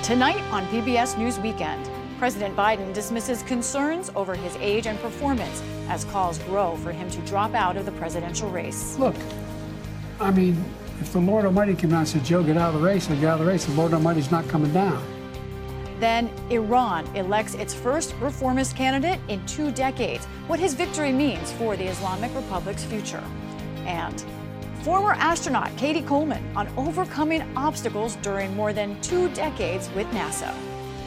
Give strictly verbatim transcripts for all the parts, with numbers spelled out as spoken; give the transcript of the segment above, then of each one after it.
Tonight on P B S News Weekend, President Biden dismisses concerns over his age and performance as calls grow for him to drop out of the presidential race. Look, I mean, if the Lord Almighty came out and said, Joe, get out of the race, I get out of the race, the Lord Almighty's not coming down. Then Iran elects its first reformist candidate in two decades, what his victory means for the Islamic Republic's future. And former astronaut Katie Coleman on overcoming obstacles during more than two decades with NASA.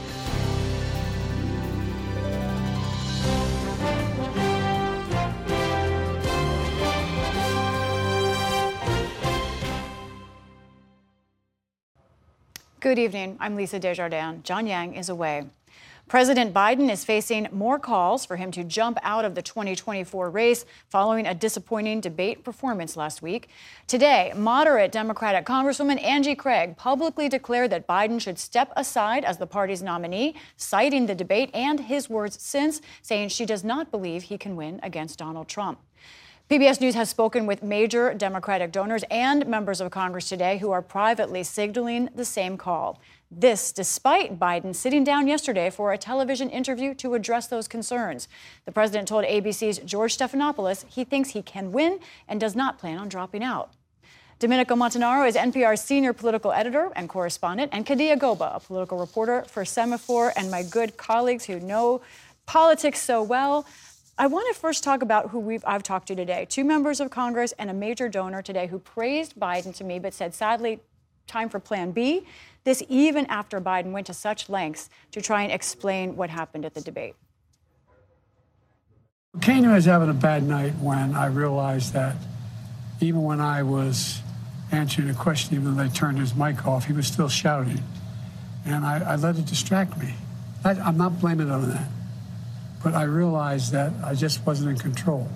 Good evening. I'm Lisa Desjardins. John Yang is away. President Biden is facing more calls for him to jump out of the twenty twenty-four race following a disappointing debate performance last week. Today, moderate Democratic Congresswoman Angie Craig publicly declared that Biden should step aside as the party's nominee, citing the debate and his words since, saying she does not believe he can win against Donald Trump. P B S News has spoken with major Democratic donors and members of Congress today who are privately signaling the same call. This despite Biden sitting down yesterday for a television interview to address those concerns. The president told A B C's George Stephanopoulos he thinks he can win and does not plan on dropping out. Domenico Montanaro is N P R's senior political editor and correspondent, and Kadia Goba, a political reporter for Semafor, and my good colleagues who know politics so well. I want to first talk about who we've, I've talked to today. Two members of Congress and a major donor today who praised Biden to me, but said, sadly, time for Plan B. This even after Biden went to such lengths to try and explain what happened at the debate. Kanye was having a bad night when I realized that even when I was answering a question, even though they turned his mic off, he was still shouting. And I, I let it distract me. I, I'm not blaming it on that. But I realized that I just wasn't in control.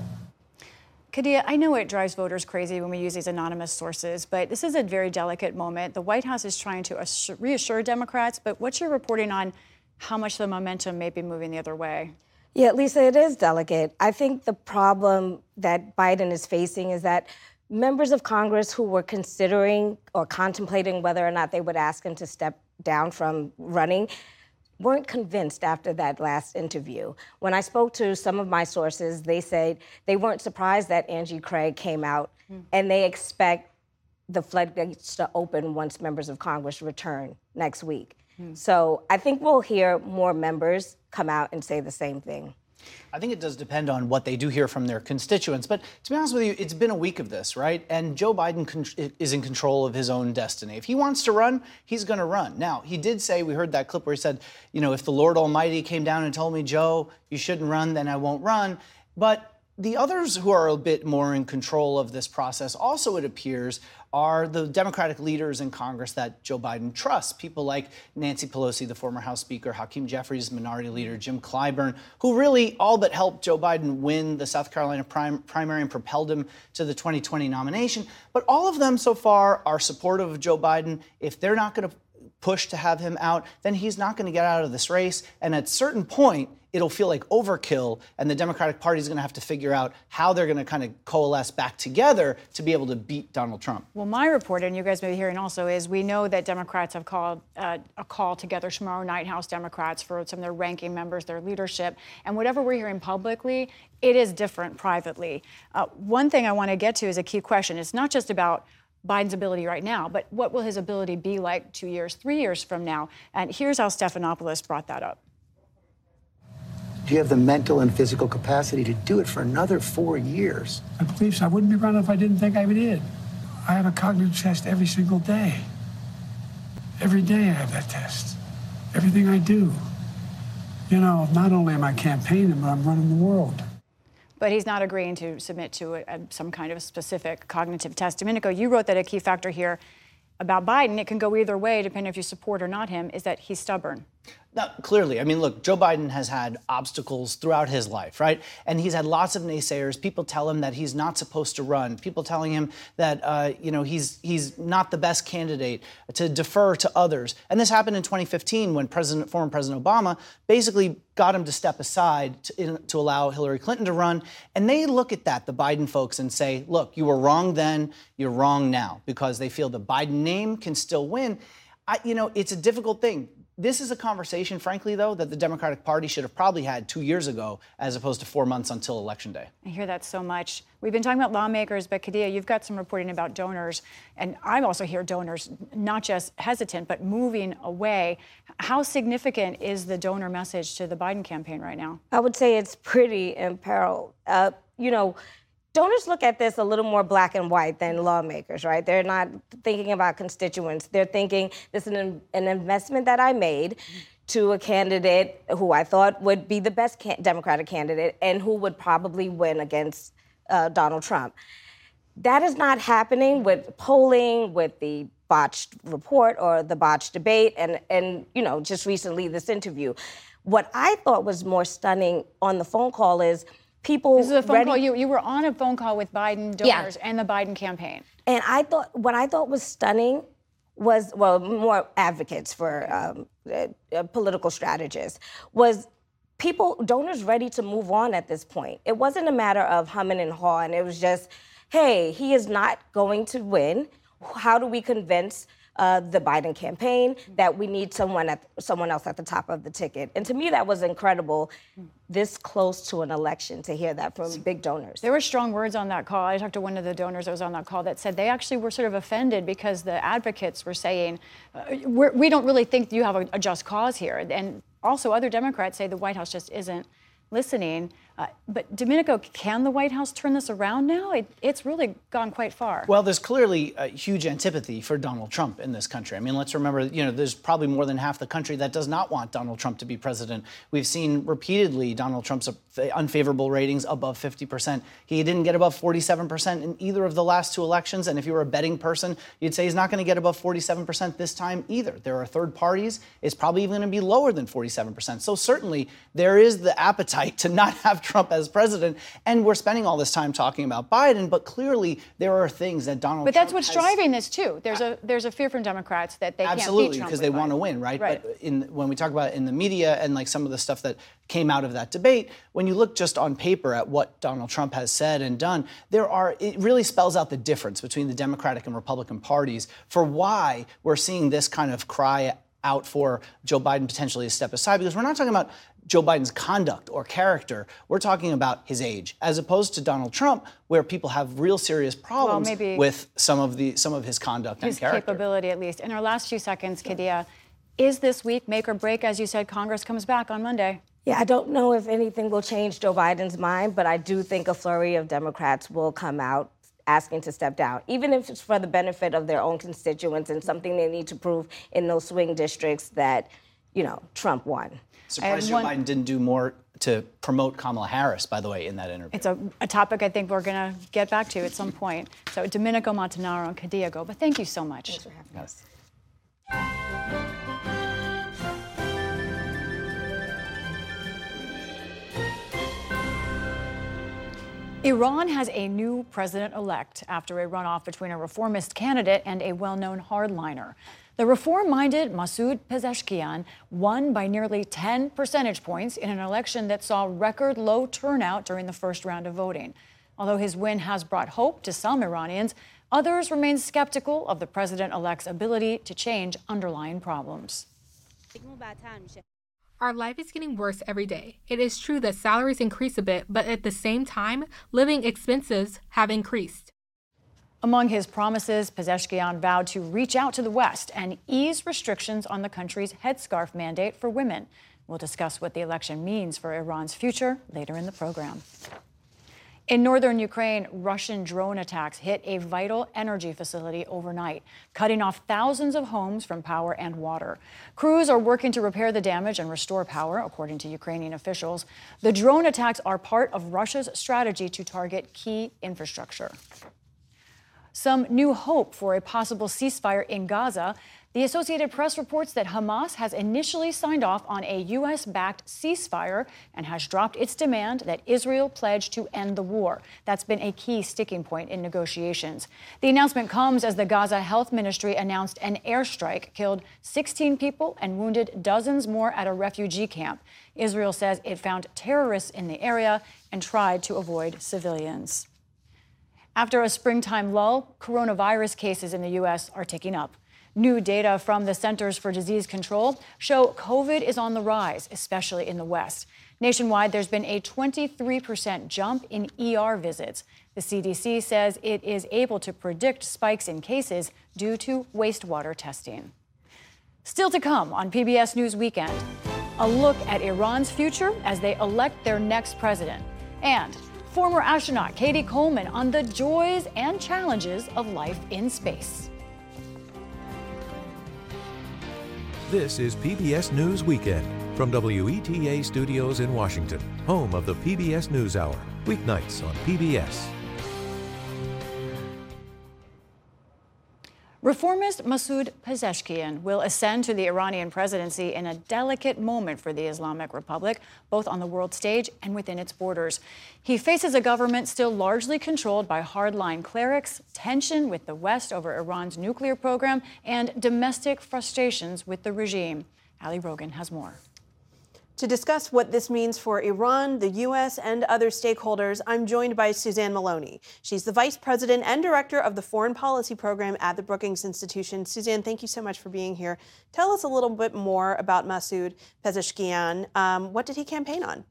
Kadia, I know it drives voters crazy when we use these anonymous sources, but this is a very delicate moment. The White House is trying to assure, reassure Democrats, but what's your reporting on how much the momentum may be moving the other way? Yeah, Lisa, it is delicate. I think the problem that Biden is facing is that members of Congress who were considering or contemplating whether or not they would ask him to step down from running weren't convinced after that last interview. When I spoke to some of my sources, they said they weren't surprised that Angie Craig came out, mm. and they expect the floodgates to open once members of Congress return next week. Mm. So I think we'll hear more members come out and say the same thing. I think it does depend on what they do hear from their constituents. But to be honest with you, it's been a week of this, right? And Joe Biden con- is in control of his own destiny. If he wants to run, he's going to run. Now, he did say, we heard that clip where he said, you know, if the Lord Almighty came down and told me, Joe, you shouldn't run, then I won't run. But the others who are a bit more in control of this process also, it appears, are the Democratic leaders in Congress that Joe Biden trusts. People like Nancy Pelosi, the former House Speaker, Hakeem Jeffries, Minority Leader, Jim Clyburn, who really all but helped Joe Biden win the South Carolina prim- primary and propelled him to the twenty twenty nomination. But all of them so far are supportive of Joe Biden. If they're not going to push to have him out, then he's not going to get out of this race. And at a certain point, it'll feel like overkill, and the Democratic Party is going to have to figure out how they're going to kind of coalesce back together to be able to beat Donald Trump. Well, my report, and you guys may be hearing also, is we know that Democrats have called uh, a call together tomorrow night, House Democrats, for some of their ranking members, their leadership. And whatever we're hearing publicly, it is different privately. Uh, one thing I want to get to is a key question. It's not just about Biden's ability right now, but what will his ability be like two years, three years from now? And here's how Stephanopoulos brought that up. Do you have the mental and physical capacity to do it for another four years? I believe so. I wouldn't be running if I didn't think I did. I have a cognitive test every single day. Every day I have that test. Everything I do. You know, not only am I campaigning, but I'm running the world. But he's not agreeing to submit to a, a, some kind of specific cognitive test. Domenico, you wrote that a key factor here about Biden, it can go either way, depending if you support or not him, is that he's stubborn. Now, clearly, I mean, look, Joe Biden has had obstacles throughout his life, right? And he's had lots of naysayers. People tell him that he's not supposed to run. People telling him that, uh, you know, he's he's not the best candidate, to defer to others. And this happened in twenty fifteen when President, former President Obama basically got him to step aside to, in, to allow Hillary Clinton to run. And they look at that, the Biden folks, and say, look, you were wrong then, you're wrong now, because they feel the Biden name can still win. I, you know, it's a difficult thing. this is a conversation, frankly, though, that the Democratic Party should have probably had two years ago, as opposed to four months until Election Day. I hear that so much. We've been talking about lawmakers, but Khadija, you've got some reporting about donors, and I also hear donors not just hesitant, but moving away. How significant is the donor message to the Biden campaign right now? I would say it's pretty imperiled. Uh, you know, donors look at this a little more black and white than lawmakers, right? They're not thinking about constituents. They're thinking this is an, an investment that I made to a candidate who I thought would be the best can- Democratic candidate and who would probably win against uh, Donald Trump. That is not happening with polling, with the botched report or the botched debate, and, and you know, just recently this interview. What I thought was more stunning on the phone call is people This is a phone ready- call. You, you were on a phone call with Biden donors Yeah. and the Biden campaign. And I thought, what I thought was stunning was, well, more advocates for um, uh, uh, political strategists, was people, donors ready to move on at this point. It wasn't a matter of humming and hawing. It was just, hey, he is not going to win. How do we convince uh, the Biden campaign that we need someone at someone else at the top of the ticket? And to me, that was incredible, this close to an election, to hear that from big donors. There were strong words on that call. I talked to one of the donors that was on that call that said they actually were sort of offended because the advocates were saying, uh, we're, we don't really think you have a, a just cause here. And also other Democrats say the White House just isn't listening. Uh, but Domenico, can the White House turn this around now? It, it's really gone quite far. Well, there's clearly a huge antipathy for Donald Trump in this country. I mean, let's remember, you know, there's probably more than half the country that does not want Donald Trump to be president. We've seen repeatedly Donald Trump's unfavorable ratings above fifty percent. He didn't get above forty-seven percent in either of the last two elections. And if you were a betting person, you'd say he's not going to get above forty-seven percent this time either. There are third parties. It's probably even going to be lower than forty-seven percent. So certainly there is the appetite to not have Trump as president. And we're spending all this time talking about Biden, but clearly there are things that Donald But Trump that's what's has, driving this, too. There's a there's a fear from Democrats that they absolutely, can't beat Trump. because they with want to Biden. win, right? Right. But in, when we talk about it in the media and like some of the stuff that came out of that debate, when you look just on paper at what Donald Trump has said and done, there are, it really spells out the difference between the Democratic and Republican parties for why we're seeing this kind of cry out for Joe Biden potentially to step aside, because we're not talking about Joe Biden's conduct or character. We're talking about his age, as opposed to Donald Trump, where people have real serious problems well, maybe with some of the some of his conduct his and character. capability, at least. In our last few seconds, Khadija, is this week make or break? As you said, Congress comes back on Monday. Yeah, I don't know if anything will change Joe Biden's mind, but I do think a flurry of Democrats will come out asking to step down, even if it's for the benefit of their own constituents and something they need to prove in those swing districts that, you know, Trump won. Surprised Joe one, Biden didn't do more to promote Kamala Harris, by the way, in that interview. It's a, a topic I think we're going to get back to at some point. So Domenico Montanaro and Khadija Go, but thank you so much. Thanks for having us. Iran has a new president-elect after a runoff between a reformist candidate and a well-known hardliner. The reform-minded Masoud Pezeshkian won by nearly ten percentage points in an election that saw record low turnout during the first round of voting. Although his win has brought hope to some Iranians, others remain skeptical of the president-elect's ability to change underlying problems. Our life is getting worse every day. It is true that salaries increase a bit, but at the same time, living expenses have increased. Among his promises, Pezeshkian vowed to reach out to the West and ease restrictions on the country's headscarf mandate for women. We'll discuss what the election means for Iran's future later in the program. In northern Ukraine, Russian drone attacks hit a vital energy facility overnight, cutting off thousands of homes from power and water. Crews are working to repair the damage and restore power, according to Ukrainian officials. The drone attacks are part of Russia's strategy to target key infrastructure. Some new hope for a possible ceasefire in Gaza. The Associated Press reports that Hamas has initially signed off on a U S-backed ceasefire and has dropped its demand that Israel pledge to end the war. That's been a key sticking point in negotiations. The announcement comes as the Gaza Health Ministry announced an airstrike killed sixteen people and wounded dozens more at a refugee camp. Israel says it found terrorists in the area and tried to avoid civilians. After a springtime lull, coronavirus cases in the U S are ticking up. New data from the Centers for Disease Control show COVID is on the rise, especially in the West. Nationwide, there's been a twenty-three percent jump in E R visits. The C D C says it is able to predict spikes in cases due to wastewater testing. Still to come on P B S News Weekend, a look at Iran's future as they elect their next president, and former astronaut Katie Coleman on the joys and challenges of life in space. This is P B S News Weekend from W E T A Studios in Washington, home of the P B S NewsHour, weeknights on P B S. Reformist Masoud Pezeshkian will ascend to the Iranian presidency in a delicate moment for the Islamic Republic, both on the world stage and within its borders. He faces a government still largely controlled by hardline clerics, tension with the West over Iran's nuclear program, and domestic frustrations with the regime. Ali Rogan has more. To discuss what this means for Iran, the U S, and other stakeholders, I'm joined by Suzanne Maloney. She's the Vice President and Director of the Foreign Policy Program at the Brookings Institution. Suzanne, thank you so much for being here. Tell us a little bit more about Masoud Pezeshkian. Um, what did he campaign on?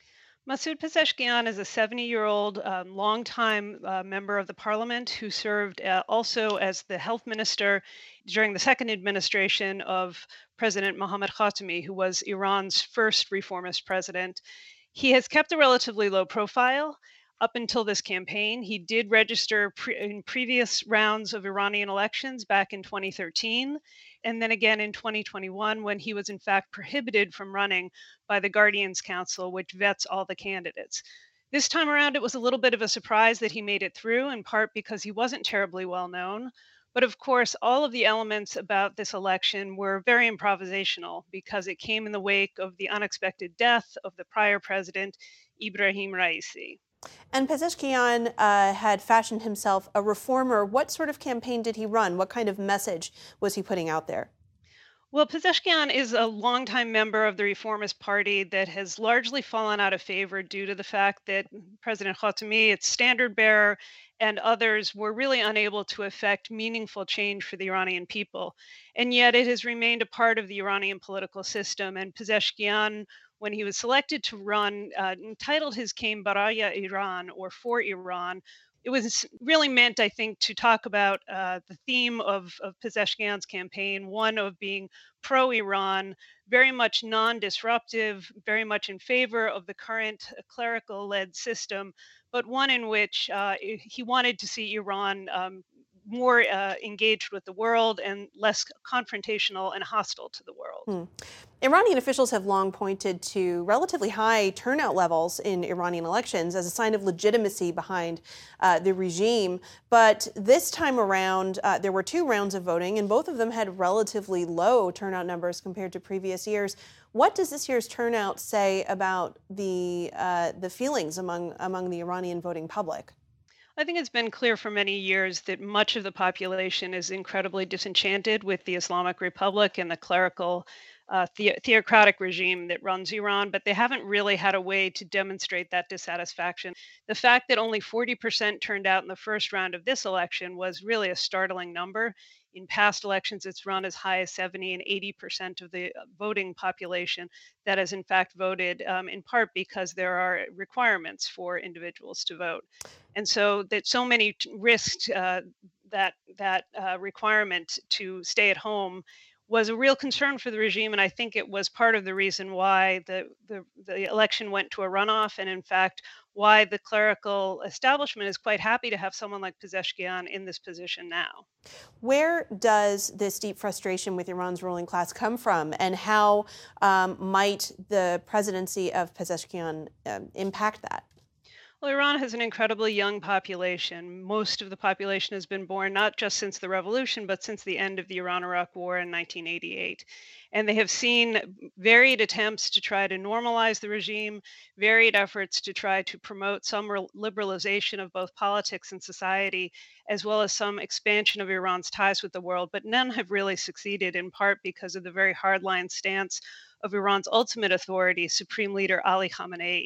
Masoud Pezeshkian is a seventy-year-old, um, longtime uh, member of the parliament who served uh, also as the health minister during the second administration of President Mohammad Khatami, who was Iran's first reformist president. He has kept a relatively low profile up until this campaign. He did register pre- in previous rounds of Iranian elections back in twenty thirteen, and then again in twenty twenty-one, when he was in fact prohibited from running by the Guardians Council, which vets all the candidates. This time around, it was a little bit of a surprise that he made it through, in part because he wasn't terribly well known. But of course, all of the elements about this election were very improvisational because it came in the wake of the unexpected death of the prior president, Ibrahim Raisi. And Pezeshkian uh, had fashioned himself a reformer. What sort of campaign did he run? What kind of message was he putting out there? Well, Pezeshkian is a longtime member of the Reformist Party that has largely fallen out of favor due to the fact that President Khatami, its standard bearer, and others were really unable to effect meaningful change for the Iranian people. And yet it has remained a part of the Iranian political system. And Pezeshkian, when he was selected to run, uh, entitled his campaign Baraya Iran, or For Iran. It was really meant, I think, to talk about uh, the theme of, of Pezeshkian's campaign, one of being pro-Iran, very much non-disruptive, very much in favor of the current clerical-led system, but one in which uh, he wanted to see Iran um, more uh, engaged with the world and less confrontational and hostile to the world. Hmm. Iranian officials have long pointed to relatively high turnout levels in Iranian elections as a sign of legitimacy behind uh, the regime. But this time around, uh, there were two rounds of voting, and both of them had relatively low turnout numbers compared to previous years. What does this year's turnout say about the uh, the feelings among among the Iranian voting public? I think it's been clear for many years that much of the population is incredibly disenchanted with the Islamic Republic and the clerical uh, the- theocratic regime that runs Iran, but they haven't really had a way to demonstrate that dissatisfaction. The fact that only forty percent turned out in the first round of this election was really a startling number. In past elections, it's run as high as seventy and eighty percent of the voting population that has in fact voted, um, in part because there are requirements for individuals to vote. And so that so many t- risked uh, that that uh, requirement to stay at home was a real concern for the regime, and I think it was part of the reason why the, the, the election went to a runoff, and in fact, why the clerical establishment is quite happy to have someone like Pezeshkian in this position now. Where does this deep frustration with Iran's ruling class come from, and how um, might the presidency of Pezeshkian um, impact that? Well, Iran has an incredibly young population. Most of the population has been born not just since the revolution, but since the end of the Iran-Iraq War in nineteen eighty-eight. And they have seen varied attempts to try to normalize the regime, varied efforts to try to promote some re- liberalization of both politics and society, as well as some expansion of Iran's ties with the world. But none have really succeeded, in part because of the very hardline stance of Iran's ultimate authority, Supreme Leader Ali Khamenei.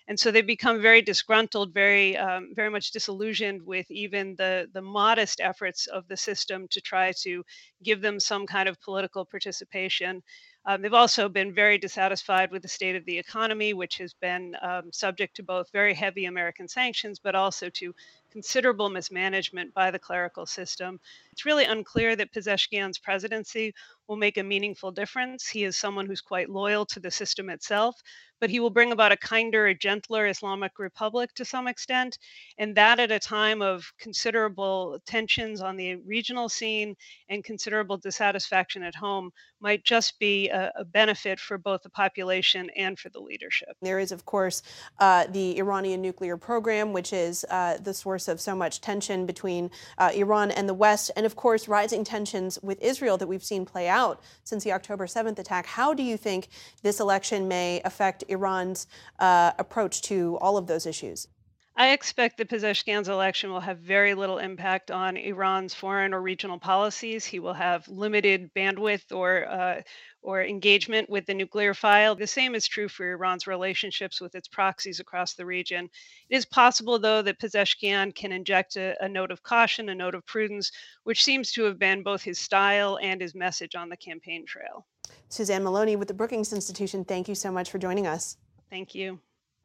And so they become very disgruntled, very, um, very much disillusioned with even the, the modest efforts of the system to try to give them some kind of political participation. Um, they've also been very dissatisfied with the state of the economy, which has been um, subject to both very heavy American sanctions, but also to considerable mismanagement by the clerical system. It's really unclear that Pezeshkian's presidency will make a meaningful difference. He is someone who's quite loyal to the system itself, but he will bring about a kinder, a gentler Islamic Republic to some extent, and that at a time of considerable tensions on the regional scene and considerable dissatisfaction at home might just be a, a benefit for both the population and for the leadership. There is, of course, uh, the Iranian nuclear program, which is uh, the source of so much tension between uh, Iran and the West, and of course, rising tensions with Israel that we've seen play out since the October seventh attack. How do you think this election may affect Iran's uh, approach to all of those issues? I expect that Pezeshkian's election will have very little impact on Iran's foreign or regional policies. He will have limited bandwidth or uh, or engagement with the nuclear file. The same is true for Iran's relationships with its proxies across the region. It is possible, though, that Pezeshkian can inject a, a note of caution, a note of prudence, which seems to have been both his style and his message on the campaign trail. Suzanne Maloney with the Brookings Institution, thank you so much for joining us. Thank you.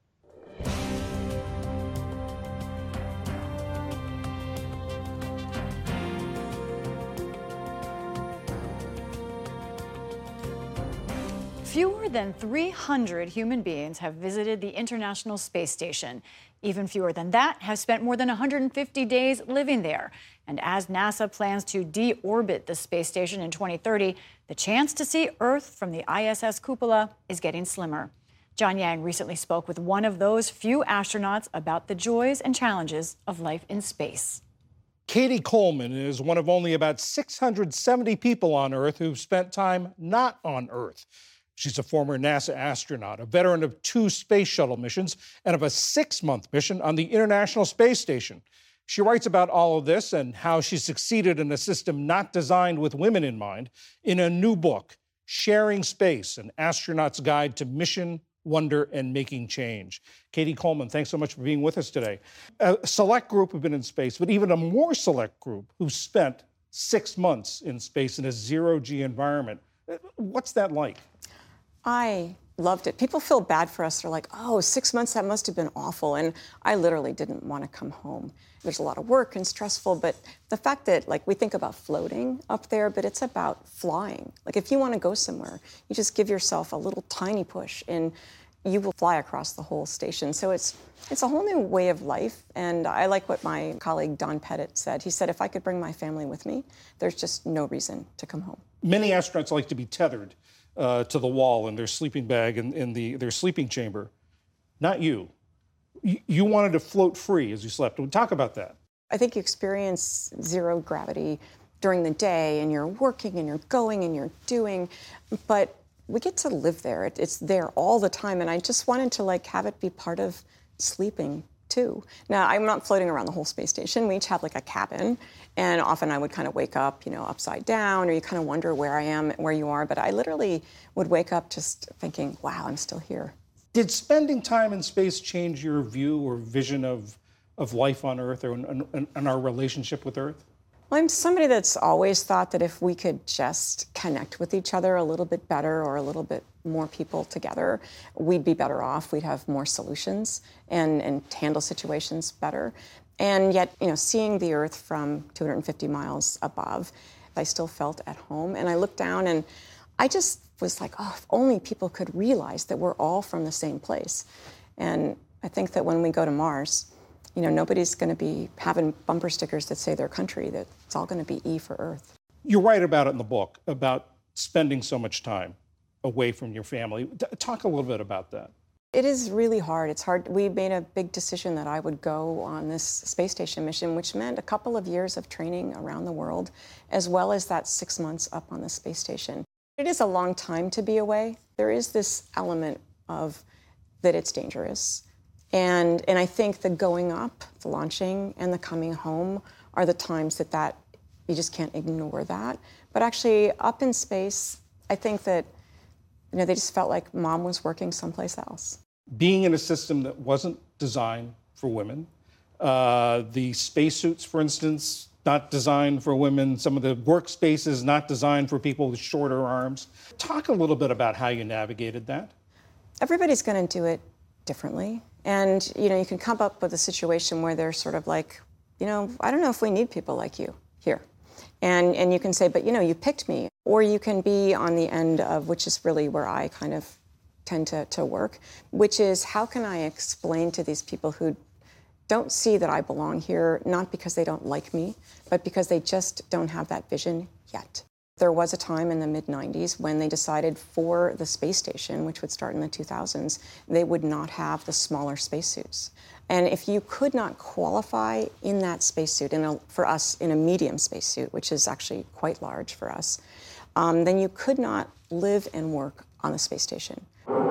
Fewer than three hundred human beings have visited the International Space Station. Even fewer than that have spent more than one hundred fifty days living there. And as NASA plans to deorbit the space station in twenty thirty, the chance to see Earth from the I S S cupola is getting slimmer. John Yang recently spoke with one of those few astronauts about the joys and challenges of life in space. Katie Coleman is one of only about six hundred seventy people on Earth who've spent time not on Earth. She's a former NASA astronaut, a veteran of two space shuttle missions, and of a six-month mission on the International Space Station. She writes about all of this and how she succeeded in a system not designed with women in mind in a new book, Sharing Space, An Astronaut's Guide to Mission, Wonder, and Making Change. Katie Coleman, thanks so much for being with us today. A select group have been in space, but even a more select group who spent six months in space in a zero-G environment. What's that like? I loved it. People feel bad for us. They're like, oh, six months, that must have been awful. And I literally didn't want to come home. There's a lot of work and stressful, but the fact that, like, we think about floating up there, but it's about flying. Like, if you want to go somewhere, you just give yourself a little tiny push and you will fly across the whole station. So it's it's a whole new way of life. And I like what my colleague Don Pettit said. He said, if I could bring my family with me, there's just no reason to come home. Many astronauts like to be tethered Uh, to the wall in their sleeping bag in, in the, their sleeping chamber. Not you. Y- you wanted to float free as you slept. Talk about that. I think you experience zero gravity during the day, and you're working, and you're going, and you're doing, but we get to live there. It, it's there all the time, and I just wanted to like have it be part of sleeping too. Now, I'm not floating around the whole space station. We each have like a cabin, and often I would kind of wake up, you know, upside down, or you kind of wonder where I am, where you are. But I literally would wake up just thinking, wow, I'm still here. Did spending time in space change your view or vision of, of life on Earth or and, and our relationship with Earth? Well, I'm somebody that's always thought that if we could just connect with each other a little bit better, or a little bit more people together, we'd be better off. We'd have more solutions and, and handle situations better. And yet, you know, seeing the Earth from two hundred fifty miles above, I still felt at home. And I looked down and I just was like, oh, if only people could realize that we're all from the same place. And I think that when we go to Mars, you know, nobody's going to be having bumper stickers that say their country, that it's all going to be E for Earth. You write about it in the book, about spending so much time away from your family. Talk a little bit about that. It is really hard. It's hard. We made a big decision that I would go on this space station mission, which meant a couple of years of training around the world, as well as that six months up on the space station. It is a long time to be away. There is this element of that it's dangerous. And and I think the going up, the launching, and the coming home are the times that, that you just can't ignore that. But actually, up in space, I think that, you know, they just felt like mom was working someplace else. being in a system that wasn't designed for women. Uh, the spacesuits, for instance, not designed for women. Some of the workspaces not designed for people with shorter arms. Talk a little bit about how you navigated that. Everybody's going to do it differently. And, you know, you can come up with a situation where they're sort of like, you know, I don't know if we need people like you here. And, and you can say, but, you know, you picked me. Or you can be on the end of, which is really where I kind of tend to, to work, which is how can I explain to these people who don't see that I belong here, not because they don't like me, but because they just don't have that vision yet. There was a time in the mid nineties when they decided for the space station, which would start in the two thousands, they would not have the smaller spacesuits. And if you could not qualify in that spacesuit, in a, for us, in a medium spacesuit, which is actually quite large for us, um, then you could not live and work on the space station.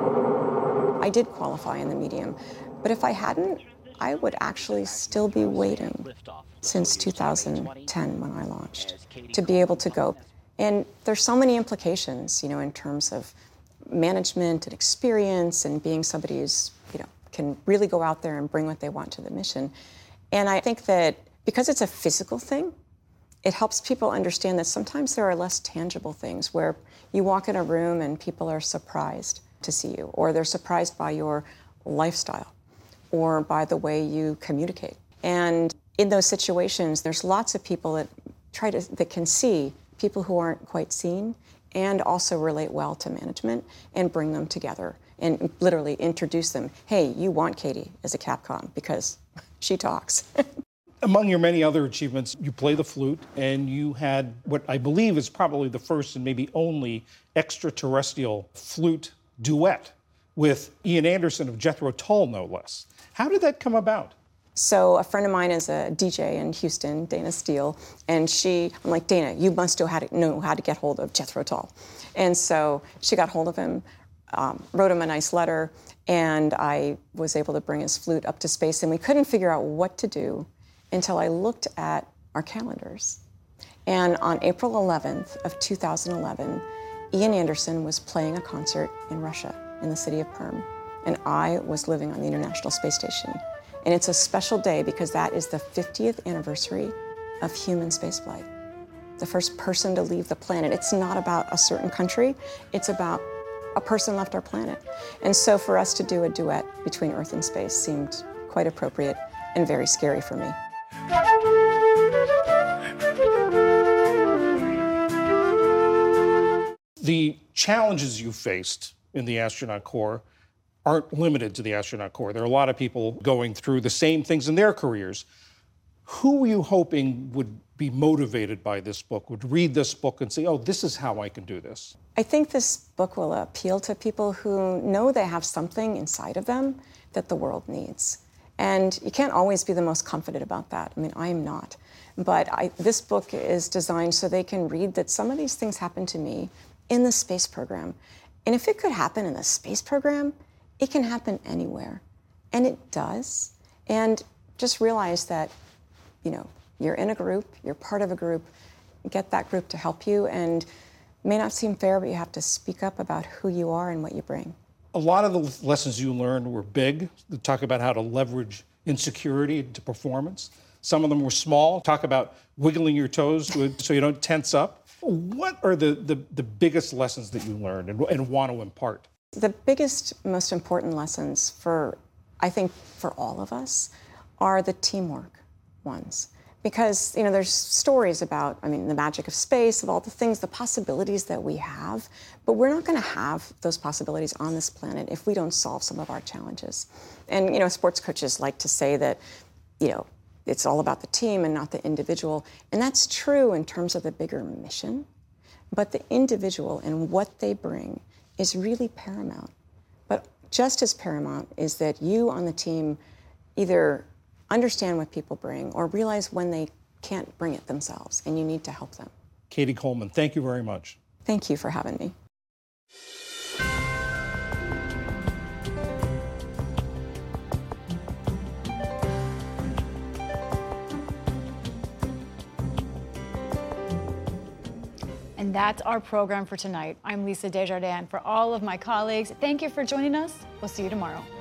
I did qualify in the medium, but if I hadn't, I would actually still be waiting since two thousand ten when I launched to be able to go. And there's so many implications, you know, in terms of management and experience and being somebody who's, you know, can really go out there and bring what they want to the mission. And I think that because it's a physical thing, it helps people understand that sometimes there are less tangible things where you walk in a room and people are surprised to see you, or they're surprised by your lifestyle, or by the way you communicate. And in those situations, there's lots of people that try to, that can see people who aren't quite seen and also relate well to management and bring them together and literally introduce them. Hey, you want Katie as a Capcom because she talks. Among your many other achievements, you play the flute, and you had what I believe is probably the first and maybe only extraterrestrial flute duet with Ian Anderson of Jethro Tull, no less. How did that come about? So a friend of mine is a D J in Houston, Dana Steele, and she, I'm like, Dana, you must know how to, know how to get hold of Jethro Tull. And so she got hold of him, um, wrote him a nice letter, and I was able to bring his flute up to space, and we couldn't figure out what to do until I looked at our calendars. And on April eleventh of two thousand eleven, Ian Anderson was playing a concert in Russia, in the city of Perm, and I was living on the International Space Station. And it's a special day because that is the fiftieth anniversary of human spaceflight. The first person to leave the planet. It's not about a certain country, it's about a person left our planet. And so for us to do a duet between Earth and space seemed quite appropriate and very scary for me. The challenges you faced in the astronaut corps aren't limited to the astronaut corps. There are a lot of people going through the same things in their careers. Who were you hoping would be motivated by this book, would read this book and say, oh, this is how I can do this? I think this book will appeal to people who know they have something inside of them that the world needs. And you can't always be the most confident about that. I mean, I am not. But I, this book is designed so they can read that some of these things happened to me in the space program. And if it could happen in the space program, it can happen anywhere. And it does. And just realize that, you know, you're in a group, you're part of a group, get that group to help you. And it may not seem fair, but you have to speak up about who you are and what you bring. A lot of the lessons you learned were big. They talk about how to leverage insecurity into performance. Some of them were small. Talk about wiggling your toes to, so you don't tense up. What are the, the, the biggest lessons that you learned and, and want to impart? The biggest, most important lessons for, I think, for all of us are the teamwork ones. Because, you know, there's stories about, I mean, the magic of space, of all the things, the possibilities that we have, but we're not going to have those possibilities on this planet if we don't solve some of our challenges. And, you know, sports coaches like to say that, you know, it's all about the team and not the individual. And that's true in terms of the bigger mission, but the individual and what they bring is really paramount. But just as paramount is that you on the team either understand what people bring or realize when they can't bring it themselves and you need to help them. Katie Coleman, thank you very much. Thank you for having me. And that's our program for tonight. I'm Lisa Desjardins. For all of my colleagues, thank you for joining us. We'll see you tomorrow.